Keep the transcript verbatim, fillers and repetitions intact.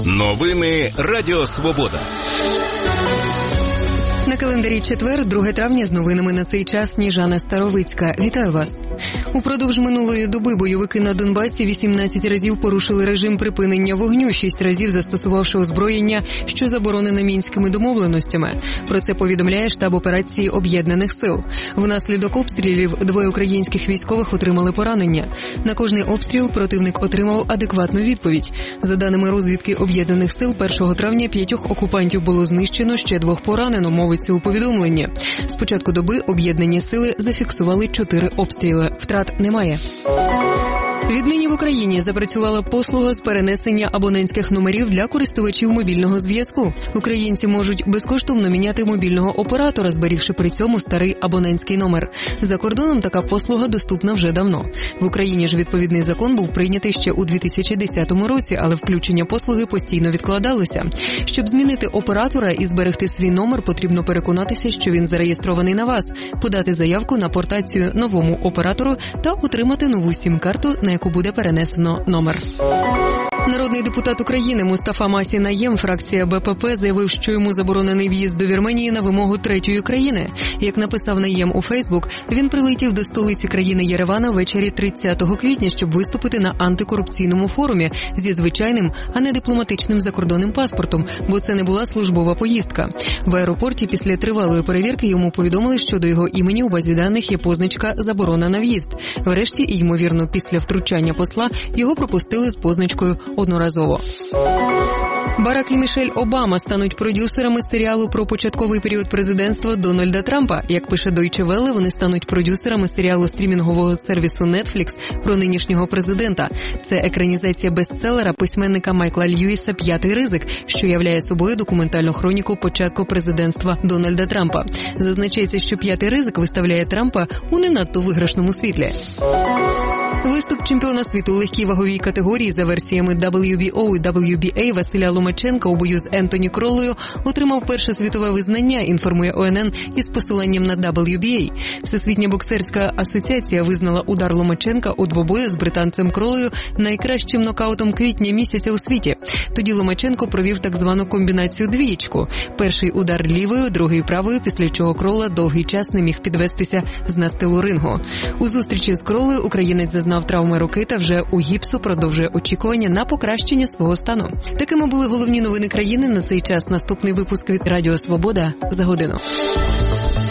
Новини Радіо Свобода. На календарі четвер, друге травня, з новинами на цей час Сніжана Старовицька. Вітаю вас. Упродовж минулої доби бойовики на Донбасі вісімнадцять разів порушили режим припинення вогню, шість разів застосувавши озброєння, що заборонене мінськими домовленостями. Про це повідомляє штаб операції Об'єднаних сил. Внаслідок обстрілів двоє українських військових отримали поранення. На кожний обстріл противник отримав адекватну відповідь. За даними розвідки Об'єднаних сил, першого травня п'ятьох окупантів було знищено, ще двох поранено, мовиться у повідомленні. З початку доби об'єднані сили зафіксували чотири обстріли. Втрат немає. Віднині в Україні запрацювала послуга з перенесення абонентських номерів для користувачів мобільного зв'язку. Українці можуть безкоштовно міняти мобільного оператора, зберігши при цьому старий абонентський номер. За кордоном така послуга доступна вже давно. В Україні ж відповідний закон був прийнятий ще у дві тисячі десятому році, але включення послуги постійно відкладалося. Щоб змінити оператора і зберегти свій номер, потрібно переконатися, що він зареєстрований на вас, подати заявку на портацію новому оператору та отримати нову сім-карту, на яку буде перенесено номер. Народний депутат України Мустафа Масі Наєм, фракція Бе Пе Пе, заявив, що йому заборонений в'їзд до Вірменії на вимогу третьої країни. Як написав Наєм у Фейсбук, він прилетів до столиці країни Єревана ввечері тридцятого квітня, щоб виступити на антикорупційному форумі зі звичайним, а не дипломатичним закордонним паспортом, бо це не була службова поїздка. В аеропорті після тривалої перевірки йому повідомили, що до його імені у базі даних є позначка «Заборона на в'їзд». Врешті, і, ймовірно, після втручання посла, його пропустили з позначкою «Одноразово». Барак і Мішель Обама стануть продюсерами серіалу про початковий період президентства Дональда Трампа. Як пише Deutsche Welle, вони стануть продюсерами серіалу стрімінгового сервісу Netflix про нинішнього президента. Це екранізація бестселера письменника Майкла Льюіса «П'ятий ризик», що являє собою документальну хроніку початку президентства Дональда Трампа. Зазначається, що «П'ятий ризик» виставляє Трампа у не надто виграшному світлі. Виступ чемпіона світу у легкій ваговій категорії за версіями дабл ю бі о і дабл ю бі ей Василя Ломаченка у бою з Ентоні Кроллою отримав перше світове визнання, інформує О Ен Ен із посиланням на дабл ю бі ей. Всесвітня боксерська асоціація визнала удар Ломаченка у двобою з британцем Кроллою найкращим нокаутом квітня місяця у світі. Тоді Ломаченко провів так звану комбінацію двієчку. Перший удар лівою, другий правою, після чого Кролла довгий час не міг підвестися з настилу рингу. У зустрічі з Кроллою українець зазнав травми руки та вже у гіпсу продовжує очікування на покращення свого стану. Такими були головні новини країни на цей час. Наступний випуск від Радіо Свобода за годину.